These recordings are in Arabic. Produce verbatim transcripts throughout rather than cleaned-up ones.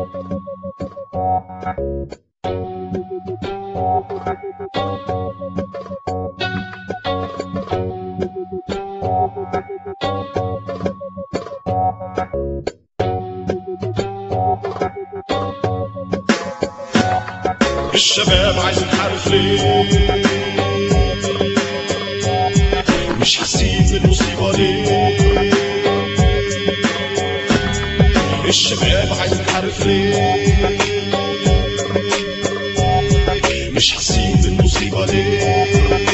الشباب عايز نحارب ليه؟ مش حاسين بالمصيبة ليه؟ الشباب عايز نحارب ليه؟ مش حاسين بالمصيبة ليه؟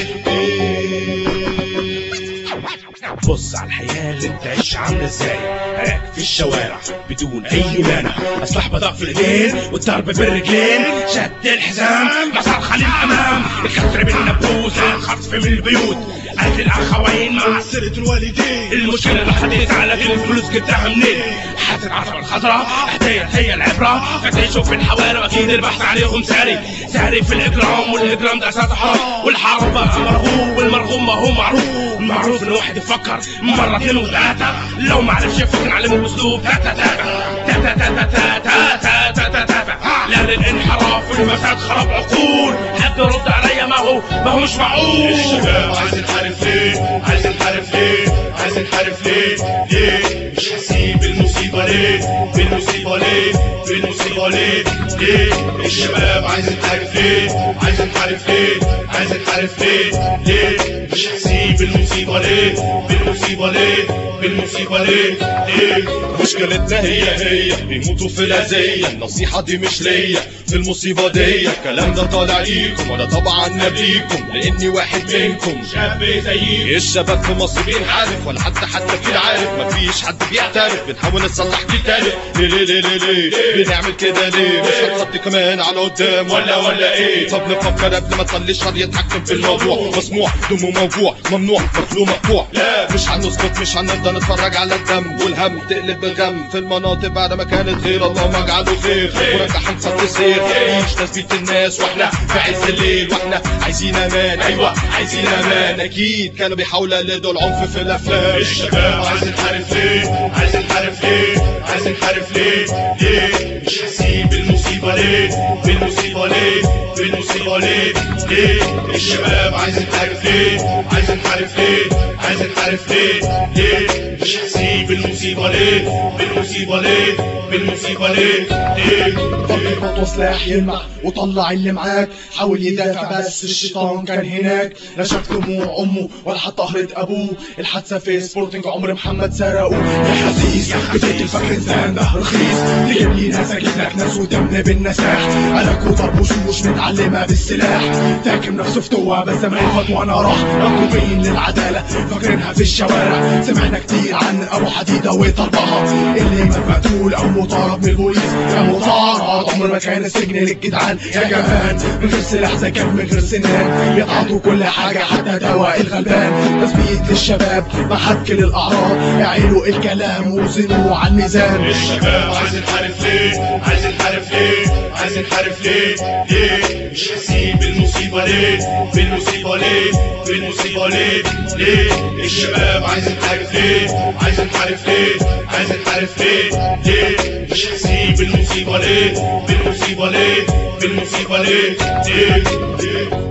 بص على الحياة اللي انت عايش عاملة ازاي، هراك في الشوارع بدون اي مانع، اسلحة بضاء في الايدين والضرب بالرجلين، شد الحزام مصرخة للامام، الكسر بالنبوس، الخطف من البيوت، قتل الاخوين مع سيرة الوالدين، المشكلة الحديث على دين الفلوس جبتها منين؟ حاسة العصبة الخضراء احتيت هي العبرة، فتعيشوا في الحواري واكيد البحث عليهم ساري، ساري في الاجرام، والاجرام ده اساس حرام، والحرام بقى مرغوب، والمرغوب ما هو معروف، معروف ان واحد يفكر مرة اتنين وثلاثة، لو معرفش يفكر نعلمه باسلوب تاتا تاتا تاتا تاتا تاتا تاتا تاتا، لا للانحراف والفساد خرب عقول، حد يرد عليا ما هو ما هو مش معقول. الشباب عايز نحارب ليه؟ عايز نحارب ليه؟ عايز نحارب ليه؟ ليه؟ مش حاسين بالمصيبة ليه؟ بالمصيبة ليه؟ بالمصيبة ليه؟ ليه؟ الشباب عايز نحارب ليه؟ عايز نحارب ليه؟ عايز نحارب ليه؟ ليه؟ مش حاسين بالمصيبة ليه؟ بالمصيبة ليه؟ بالمصيبة ليه؟ ليه؟ مشكلتنا هي هي بيموتوا في الأذية، النصيحة دي مش ليا في المصيبة دي، الكلام ده طالع ليكم وانا طبعا نبيكم لاني واحد منكم شاب زيكم. الشباب في مصر بينحارف ولا حتى حتى في العارف، مفيش حد بيعترف، بنحاول نصلح في تالف، ليه ليه ليه ليه ليه بنعمل كده ليه؟ مش هنخطي كمان على قدام ولا ولا ايه؟ طب نفكر قبل ما تخلي الشر يتحكم في الموضوع، مسموع دمه موجوع، ممنوع مخلوق مقطوع، لا مش هنسكت، مش هنرضى نتفرج على الدم والهم تقلب بالغم في المناطق بعد ما كانت غير، اللهم اجعله خير ورجع هنصد السير، مفيش تثبيت الناس واحنا في عز الليل، واحنا عايزين امان، ايوه عايزين امان، اكيد كانوا بيحاولوا يقلدوا العنف في الافلام. الشباب عايز نحارب ليه؟ عايز نحارب ليه؟ عايز نحارب ليه؟ ليه؟ مش حاسين بالمصيبة ليه؟ بالمصيبة ليه؟ بالمصيبة ليه؟ ليه؟ الشباب عايز نحارب ليه؟ عايز نحارب ليه؟ عايز نحارب ليه؟ ليه؟ مش حاسين بالمصيبة ليه؟ بالمصيبة ليه؟ بالمصيبة ليه؟ ليه؟ طلق خطوة سلاح يلمع وطلع اللي معاك، حاول يدافع بس الشيطان كان هناك، لا شاف دموع امه ولا حتى قهرة ابوه، الحادثة في سبورتنج عمر محمد سرقوه، يا حسيس بديت الفكر انسان ده رخيص، تجيب لي ناس اجيب لك ناس ودم بالنساح، على وضرب وشوش متعلمة بالسلاح، تاكم نفسه فتوة بس ما يفوت وانا راح، مكتوبين للعدالة فاكرينها في الشوارع، سمعنا كتير عن ابو حديدة وطربها، اللي مات مقتول او مطارد من البوليس، يا مطارد عمر ما كان السجن للجدعان، يا جبان من غير سلاح زي كان من غير سنان، يتعاطوا كل حاجة حتى دواء الغلبان، تثبيت للشباب محك للأعراض، اعيلوا الكلام وزنوا على الميزان. الشباب عايز نحارب ليه؟ عايز نحارب ليه؟ عايز نحارب ليه؟ ليه؟ مش حاسين بالمصيبة ليه؟ بالمصيبة ليه؟ بالمصيبة ليه؟ ليه؟ الشباب عايز نحارب ليه؟ عايز نحارب ليه؟ عايز نحارب ليه؟ ليه؟ مش حاسين بالمصيبة ليه؟ بالمصيبة ليه؟ بالمصيبة ليه؟ ليه؟